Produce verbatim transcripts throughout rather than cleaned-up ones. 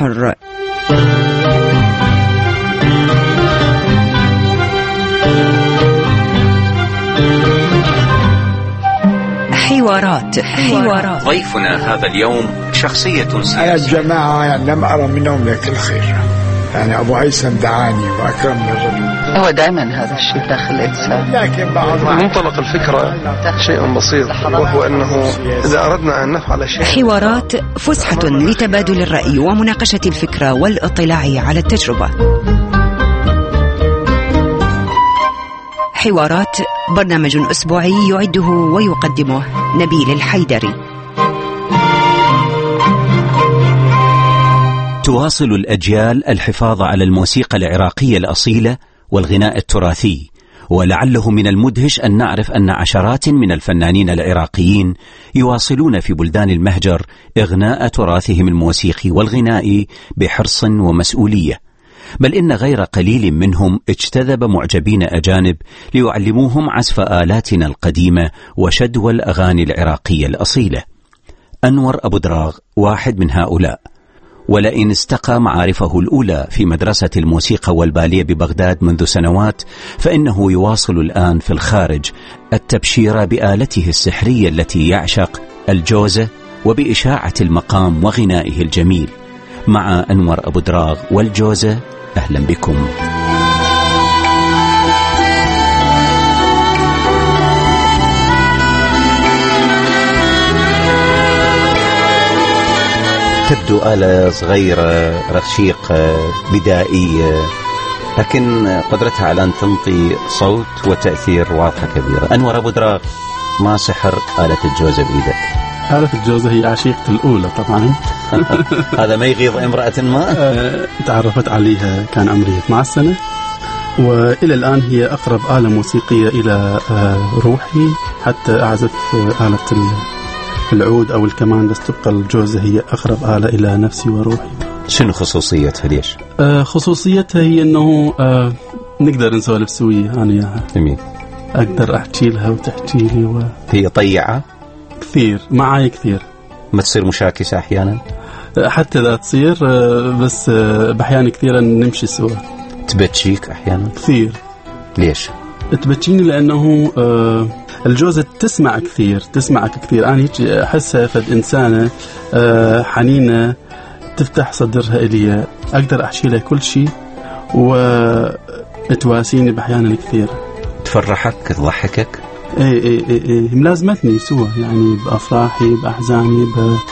حر. حوارات حوارات ضيفنا هذا اليوم شخصية سياسية. أنا الجماعة يعني لم أرى منهم لك الخير، يعني أبو هيثم دعاني وأكرمني الرجل. هو دائما هذا الشيء داخل الإنسان، لكن بعض منطلق الفكرة شيء بسيط، وهو أنه إذا أردنا أن نفعل شيء. حوارات فسحة لتبادل الرأي ومناقشة الفكرة والاطلاع على التجربة. حوارات برنامج أسبوعي يعده ويقدمه نبيل الحيدري. تواصل الأجيال الحفاظ على الموسيقى العراقية الأصيلة والغناء التراثي، ولعله من المدهش أن نعرف أن عشرات من الفنانين العراقيين يواصلون في بلدان المهجر إغناء تراثهم الموسيقي والغنائي بحرص ومسؤولية، بل إن غير قليل منهم اجتذب معجبين أجانب ليعلموهم عزف آلاتنا القديمة وشدوى الأغاني العراقية الأصيلة. أنور أبو دراغ واحد من هؤلاء، ولئن استقى معارفه الأولى في مدرسة الموسيقى والباليه ببغداد منذ سنوات، فإنه يواصل الآن في الخارج التبشير بآلته السحرية التي يعشق الجوزة وبإشاعة المقام وغنائه الجميل. مع أنور أبو دراغ والجوزة، أهلا بكم. تبدو آلة صغيرة رشيقة بدائية، لكن قدرتها على أن تنطي صوت وتأثير واضحة كبيرة. أنور أبو دراغ، ما سحر آلة الجوزة بإيدك؟ آلة الجوزة هي عشيقتي الأولى طبعا. هذا ما يغيظ امرأة ما؟ تعرفت عليها كان عمري اثنتي عشرة سنة، وإلى الآن هي أقرب آلة موسيقية إلى روحي، حتى أعزف آلة العود أو الكمان، بس تبقى الجوزة هي أقرب آلة إلى نفسي وروحي. شنو خصوصيتها؟ ليش؟ خصوصيتها هي أنه نقدر نسولف سوية أنا وياها. جميل. أقدر أحكي لها وتحكي لي و... هي طيعة؟ كثير معاي كثير. ما تصير مشاكسة أحيانا؟ حتى لا تصير، بس بأحيان كثيرا نمشي سوا. تبتشيك أحيانا؟ كثير. ليش؟ تبتشيني لأنه الجوزة تسمع كثير تسمعك كثير. أنا هيك أحسها فد إنسانة حنينة تفتح صدرها إلي، أقدر أحكي لها كل شيء وتواسيني بأحيانا كثير. تفرحك تضحكك؟ ايه ايه ايه ايه ملازمتني سوا، يعني بأفراحي بأحزاني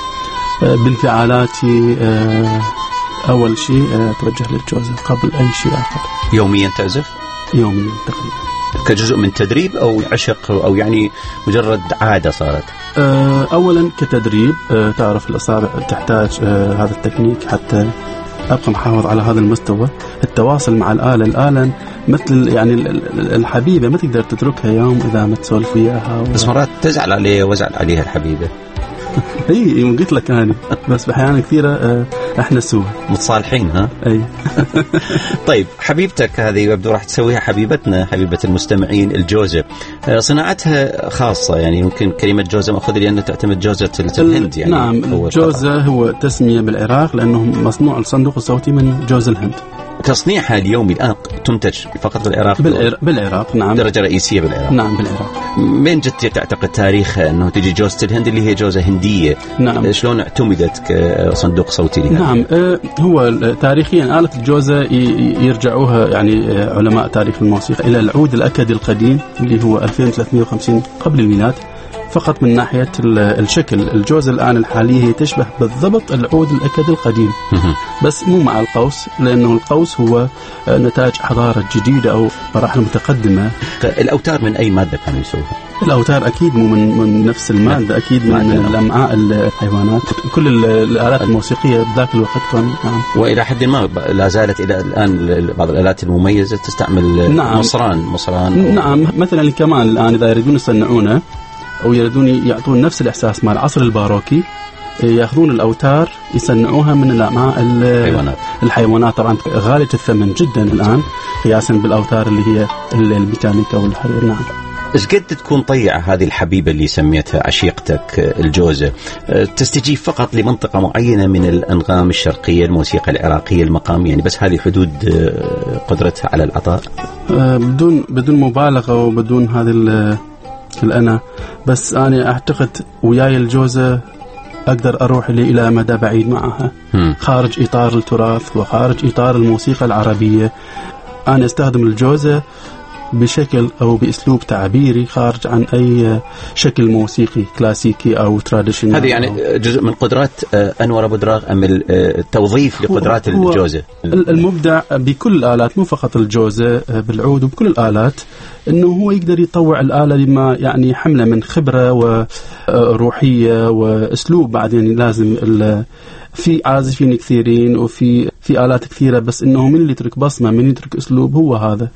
بانفعالاتي. اه أول شيء اه توجه للجوزة قبل أي شيء آخر. يوميا تعزف؟ يوميا تقريبا. كجزء من تدريب أو عشق أو يعني مجرد عادة صارت؟ اه أولا كتدريب. اه تعرف الأصابع تحتاج اه هذا التكنيك حتى أبقى محافظ على هذا المستوى. التواصل مع الآلة الآلة مثل يعني الحبيبة، ما تقدر تتركها يوم إذا ما تسولف وياها و... بس مرات تزعل عليها وزعل عليها الحبيبة. اي قلت لك أنا بس بأحيان كثيرة احنا سوا متصالحين. ها اي. طيب حبيبتك هذه يبدو راح تسويها حبيبتنا، حبيبة المستمعين، الجوزة. صناعتها خاصة، يعني يمكن كلمة جوزة مأخذة لأنها تعتمد جوزة الهند يعني. نعم، الجوزة هو تسمية بالعراق لأنه مصنوع الصندوق الصوتي من جوز الهند. تصنيعها اليوم الآن تنتج فقط بالعراق؟ بالعراق, بالعراق نعم. درجة رئيسية بالعراق؟ نعم بالعراق. من جت تعتقد تاريخها أنه تجي جوزة الهند اللي هي جوزة هندية؟ نعم. شلون اعتمدت كصندوق صوتي لها؟ نعم آه هو تاريخيا آلة الجوزة يرجعوها يعني علماء تاريخ الموسيقى إلى العود الأكدي القديم اللي هو ألفين وثلاثمئة وخمسين قبل الميلاد. فقط من ناحية الشكل الجوزة الآن الحالية هي تشبه بالضبط العود الأكد القديم، بس مو مع القوس، لأنه القوس هو نتاج حضارة جديدة أو مراحل متقدمة. الأوتار من أي مادة كانوا يسووها؟ الأوتار أكيد مو من, من نفس المادة، أكيد من, من الأمعاء الحيوانات. كل الآلات الموسيقية بذاك الوقت كان نعم. وإلى حد ما لا زالت إلى الآن بعض الآلات المميزة تستعمل نعم. مصران مصران نعم و... مثلا الكمان الآن إذا يريدون يصنعونه أو يريدون يعطون نفس الإحساس مع العصر الباروكي، يأخذون الأوتار يصنعوها من الأمعاء الحيوانات. الحيوانات طبعا غالية الثمن جدا الآن قياسا بالأوتار اللي هي الميكانيكا والحرير. نعم. إيش قد تكون طيعة هذه الحبيبة اللي سميتها عشيقتك الجوزة؟ تستجيب فقط لمنطقة معينة من الأنغام الشرقية، الموسيقى العراقية، المقام، يعني بس هذه حدود قدرتها على العطاء؟ بدون بدون مبالغة وبدون هذه الأنا، بس أنا أعتقد وياي الجوزة أقدر أروح لي إلى مدى بعيد معها، خارج إطار التراث وخارج إطار الموسيقى العربية. أنا أستخدم الجوزة بشكل أو بأسلوب تعبيري خارج عن أي شكل موسيقي كلاسيكي أو تراديشنال. هذه يعني جزء من قدرات أنور أبو دراغ أم التوظيف لقدرات الجوزة؟ المبدع بكل الآلات، مو فقط الجوزة، بالعود وبكل الآلات، إنه هو يقدر يطوع الآلة بما يعني حملة من خبرة وروحية وأسلوب. بعدين لازم في عازفين كثيرين وفي في آلات كثيرة، بس إنه من اللي يترك بصمة، من يترك أسلوب، هو هذا.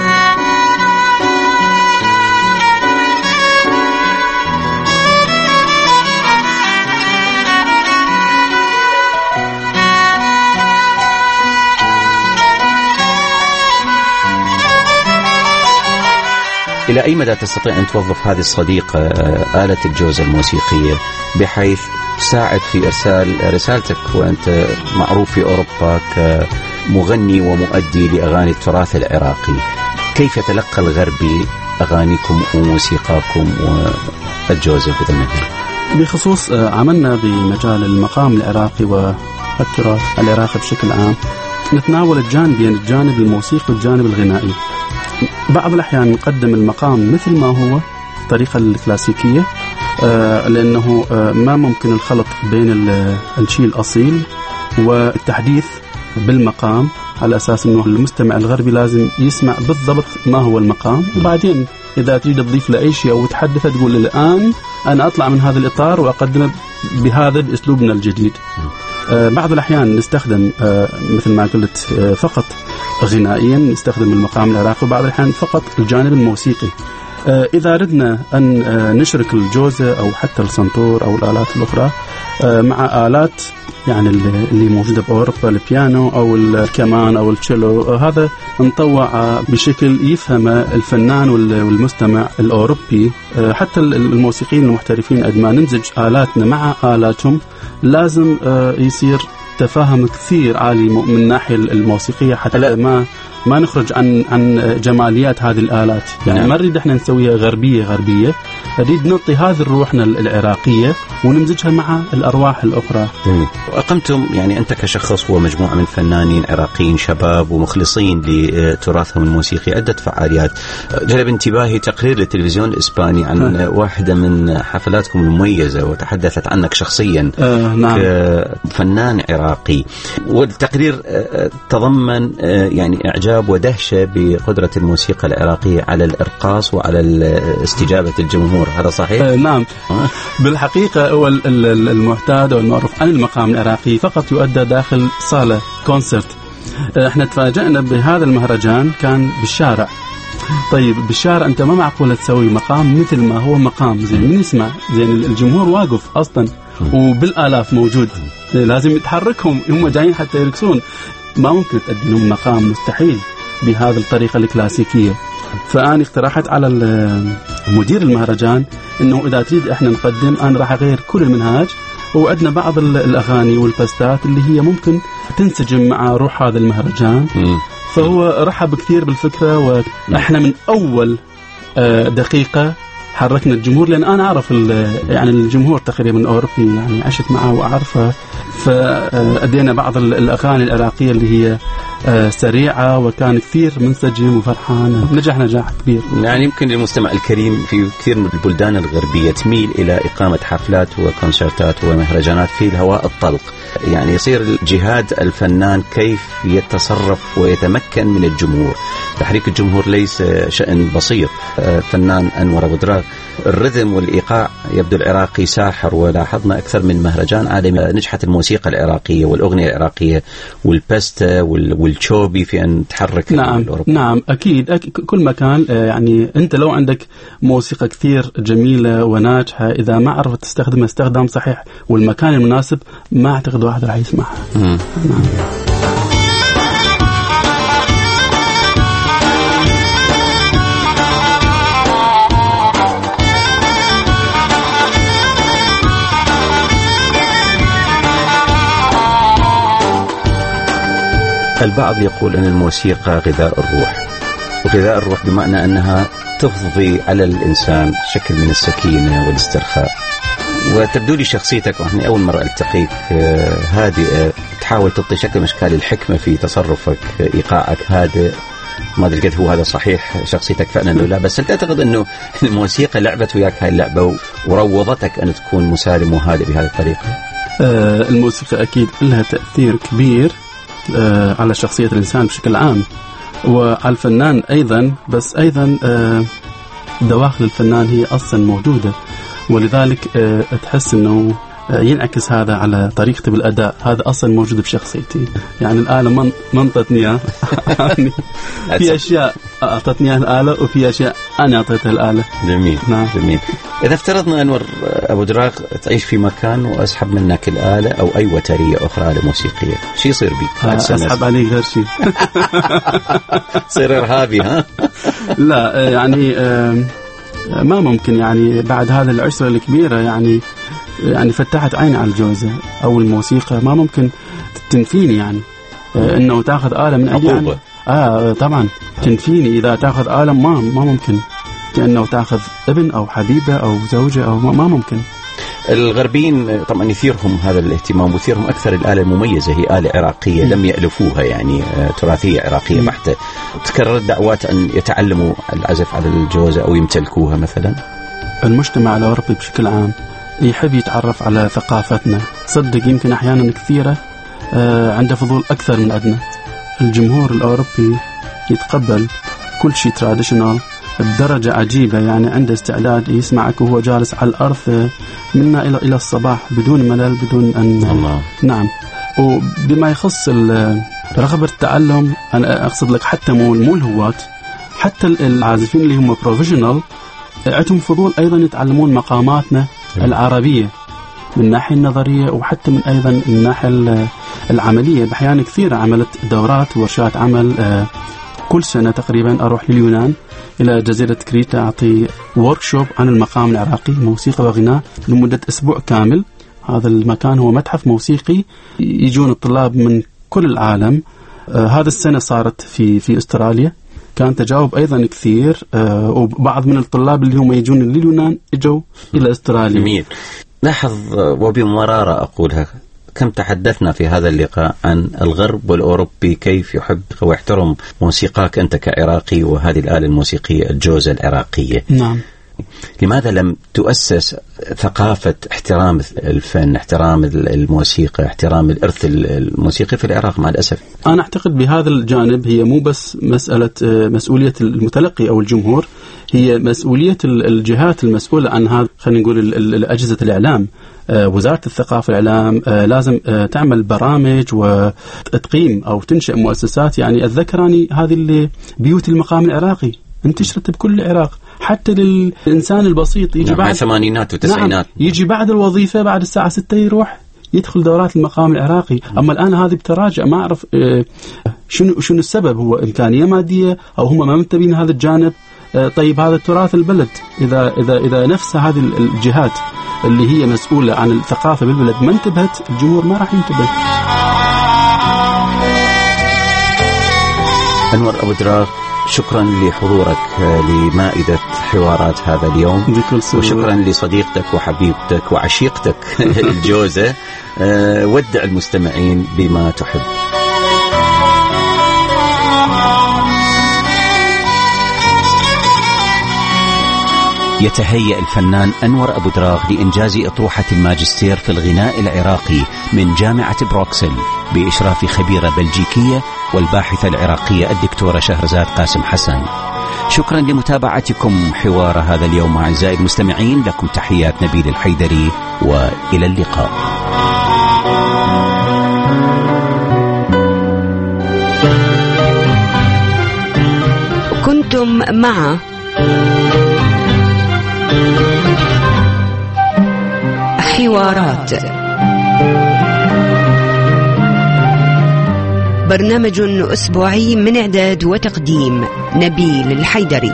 إلى أي مدى تستطيع أن توظف هذه الصديقة آلة الجوزة الموسيقية بحيث تساعد في إرسال رسالتك، وأنت معروف في أوروبا كمغني ومؤدي لأغاني التراث العراقي؟ كيف يتلقى الغربي أغانيكم وموسيقاكم والجوزة بهذا المجال؟ بخصوص عملنا بمجال المقام العراقي والتراث العراقي بشكل عام، نتناول الجانبين، الجانب الموسيقي والجانب الغنائي. بعض الأحيان نقدم المقام مثل ما هو الطريقة الكلاسيكية، آه لأنه آه ما ممكن الخلط بين الشيء الأصيل والتحديث بالمقام، على أساس أنه المستمع الغربي لازم يسمع بالضبط ما هو المقام، وبعدين إذا تريد تضيف له أي شيء أو تحدث تقول الآن أنا أطلع من هذا الإطار وأقدمه بهذا بأسلوبنا الجديد. آه بعض الأحيان نستخدم آه مثل ما قلت آه فقط غنائيا، نستخدم المقام العراقي، وبعض الأحيان فقط الجانب الموسيقي. آه إذا ردنا أن آه نشرك الجوزة أو حتى السنتور أو الآلات الأخرى آه مع آلات يعني اللي موجودة بأوروبا، البيانو أو الكمان أو التشيلو، آه هذا نطوع آه بشكل يفهم الفنان والمستمع الأوروبي. آه حتى الموسيقيين المحترفين عندما نمزج آلاتنا مع آلاتهم لازم آه يصير تفاهم كثير عالي من الناحية الموسيقية، حتى لا ما ما نخرج عن عن جماليات هذه الآلات. يعني نعم. ما نريد احنا نسويها غربية غربية، نريد نعطي هذه الروحنا العراقية ونمزجها مع الأرواح الأخرى. وأقمتم يعني أنت كشخص ومجموعة من فنانين عراقيين شباب ومخلصين لتراثهم الموسيقي عدة فعاليات. جلب انتباهي تقرير للتلفزيون الإسباني عن ها. واحدة من حفلاتكم المميزة وتحدثت عنك شخصيا آه نعم. كفنان عراقي، والتقرير تضمن يعني إعجاب ودهشة بقدرة الموسيقى العراقية على الإرقاص وعلى استجابة الجمهور. هذا صحيح؟ آه نعم. آه. بالحقيقة هو المعتاد والمعروف عن المقام العراقي فقط يؤدى داخل صالة كونسرت. آه احنا تفاجأنا بهذا المهرجان كان بالشارع. طيب بالشارع أنت ما معقولة تسوي مقام مثل ما هو مقام زين من يسمع زين، الجمهور واقف أصلا وبالآلاف موجود، لازم يتحركهم، هم جايين حتى يرقصون، ما ممكن تقدم لهم مقام، مستحيل بهذه الطريقة الكلاسيكية. فأنا اقترحت على مدير المهرجان إنه إذا تريد إحنا نقدم أنا راح أغير كل المنهاج، وعندنا بعض الأغاني والباستات اللي هي ممكن تنسجم مع روح هذا المهرجان. م. فهو رحب كثير بالفكرة، وإحنا من أول دقيقة حركنا الجمهور، لأن أنا أعرف يعني الجمهور تقريبا الأوروبي، يعني عشت معه وأعرفه، فأدينا بعض الأغاني العراقية اللي هي سريعة وكان كثير منسجم وفرحان، نجح نجاح كبير. يعني يمكن للمستمع الكريم في كثير من البلدان الغربية تميل إلى إقامة حفلات وكونسرتات ومهرجانات في الهواء الطلق، يعني يصير جهاد الفنان كيف يتصرف ويتمكن من الجمهور. تحريك الجمهور ليس شأن بسيط. فنان أنور أبو دراغ الرذم والإيقاع يبدو العراقي ساحر، ولاحظنا أكثر من مهرجان عالمي نجحت الموسيقى العراقية والأغنية العراقية والباستا والشوبي في أن تحرك. نعم نعم أكيد, أكيد كل مكان. يعني أنت لو عندك موسيقى كثير جميلة وناجحة، إذا ما عرفت تستخدمها استخدام صحيح والمكان المناسب، ما أعتقد واحد راح يسمعها. نعم. البعض يقول أن الموسيقى غذاء الروح، وغذاء الروح بمعنى أنها تفضي على الإنسان شكل من السكينة والاسترخاء. وتبدو لي شخصيتك وإحنا أول مرة ألتقيك هادئة، تحاول تعطي شكل من أشكال الحكمة في تصرفك، إيقاعك هادئ. ما أدري قد هو هذا صحيح شخصيتك فعلا أو لا، بس هل تعتقد أنه الموسيقى لعبت وياك هاي اللعبة وروضتك أن تكون مسالم وهادئ بهذه الطريقة؟ آه الموسيقى أكيد لها تأثير كبير آه على شخصية الإنسان بشكل عام وعلى الفنان أيضا، بس أيضا آه دواخل الفنان هي أصلا موجودة، ولذلك آه تحس أنه ينعكس هذا على طريقتي بالأداء. هذا أصلا موجود بشخصيتي، يعني الآلة من منطتني يعني في أشياء أعطتني الآلة وفي أشياء أنا أعطيتها الآلة. جميل. نعم. جميل. إذا افترضنا أنور أبو دراغ تعيش في مكان وأسحب منك الآلة أو أي وترية أخرى آلة موسيقية، شو يصير بيك؟ أسحب عليك غير شيء. صير إرهابي ها؟ لا يعني ما ممكن، يعني بعد هذه العشرة الكبيرة يعني يعني فتحت عيني على الجوزة أو الموسيقى، ما ممكن تنفيني يعني آه إنه تأخذ آلة من عندي يعني. آه طبعا تنفيني إذا تأخذ آلة، ما ما ممكن، كأنه تأخذ ابن أو حبيبة أو زوجة أو ما, ما ممكن. الغربيين طبعا يثيرهم هذا الاهتمام ويثيرهم أكثر الآلة المميزة، هي آلة عراقية م. لم يألفوها، يعني تراثية عراقية بحتة. تكررت دعوات أن يتعلموا العزف على الجوزة أو يمتلكوها مثلا. المجتمع الأوروبي بشكل عام يحب يتعرف على ثقافتنا، صدق يمكن أحيانا كثيرة آه عنده فضول أكثر من عندنا. الجمهور الأوروبي يتقبل كل شيء تراديشنال بدرجة عجيبة، يعني عنده استعداد يسمعك وهو جالس على الأرض منا إلى إلى الصباح بدون ملل، بدون أن الله. نعم. وبما يخص رغبة التعلم، أنا أقصد لك حتى مو مو الهواة، حتى العازفين اللي هم بروفيشنال عندهم فضول أيضا يتعلمون مقاماتنا العربية من الناحية النظرية وحتى من أيضا من الناحية العملية. بأحيان كثيرة عملت دورات وورشات عمل كل سنة تقريبا. أروح لليونان إلى جزيرة كريتا أعطي ووركشوب عن المقام العراقي موسيقى وغناء لمدة أسبوع كامل. هذا المكان هو متحف موسيقي، يجون الطلاب من كل العالم. آه هذا السنة صارت في في أستراليا، كان تجاوب أيضا كثير، آه وبعض من الطلاب اللي هم يجون لليونان يجوا إلى أستراليا. جميل. لاحظ وبمرارة أقولها، كم تحدثنا في هذا اللقاء عن الغرب والأوروبي كيف يحب ويحترم موسيقاك أنت كعراقي وهذه الآلة الموسيقية الجوزة العراقية. نعم. لماذا لم تؤسس ثقافة احترام الفن، احترام الموسيقى، احترام الإرث الموسيقي في العراق؟ مع الأسف أنا أعتقد بهذا الجانب هي مو بس مسألة مسؤولية المتلقي أو الجمهور، هي مسؤولية الجهات المسؤولة عن هذا، خلينا نقول أجهزة الإعلام. وزارة الثقافة والإعلام لازم تعمل برامج وتقيم أو تنشئ مؤسسات. يعني أتذكرني هذه اللي بيوت المقام العراقي انتشرت بكل العراق، حتى للإنسان البسيط يجي نعم بعد الثمانينات والتسعينات. نعم يجي بعد الوظيفة بعد الساعة ستة يروح يدخل دورات المقام العراقي. أما الآن هذه بتراجع، ما أعرف شنو شنو السبب، هو إمكانية مادية أو هم ما منتبهين هذا الجانب. طيب هذا تراث البلد، إذا إذا إذا نفس هذه الجهات اللي هي مسؤولة عن الثقافة بالبلد ما انتبهت، الجمهور ما راح ينتبه. أنور أبو دراغ، شكرا لحضورك لمائدة حوارات هذا اليوم، وشكرا لصديقتك وحبيبتك وعشيقتك الجوزة. ودع المستمعين بما تحب. يتهيأ الفنان أنور أبو دراغ لإنجاز أطروحة الماجستير في الغناء العراقي من جامعة بروكسل بإشراف خبيرة بلجيكية والباحثة العراقية الدكتورة شهرزاد قاسم حسن. شكرا لمتابعتكم حوار هذا اليوم أعزائي المستمعين. لكم تحيات نبيل الحيدري وإلى اللقاء. كنتم مع حوارات، برنامج أسبوعي من إعداد وتقديم نبيل الحيدري.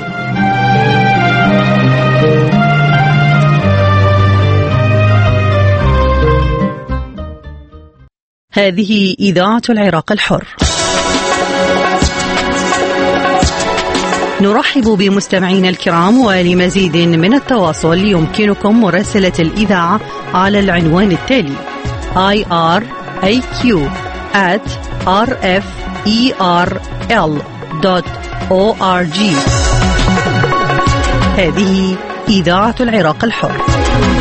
هذه إذاعة العراق الحر. نرحب بمستمعينا الكرام، ولمزيد من التواصل يمكنكم مراسلة الإذاعة على العنوان التالي آي آر إيه كيو آت آر إف إي آر إل دوت أو آر جي. هذه إذاعة العراق الحر.